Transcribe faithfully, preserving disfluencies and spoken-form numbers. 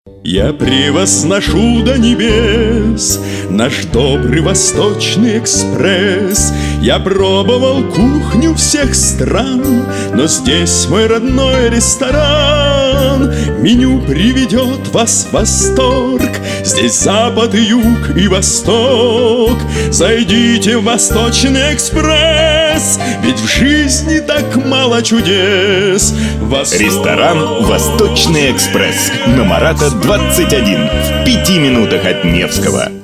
Я превозношу до небес наш добрый Восточный экспресс. Я пробовал кухню всех стран, но здесь мой родной ресторан. Меню приведет вас в восторг. Здесь Запад и Юг и Восток. Зайдите в Восточный экспресс, ведь в жизни так мало чудес. Восток... Ресторан «Восточный экспресс» на Марата двадцать один, в пяти минутах от Невского.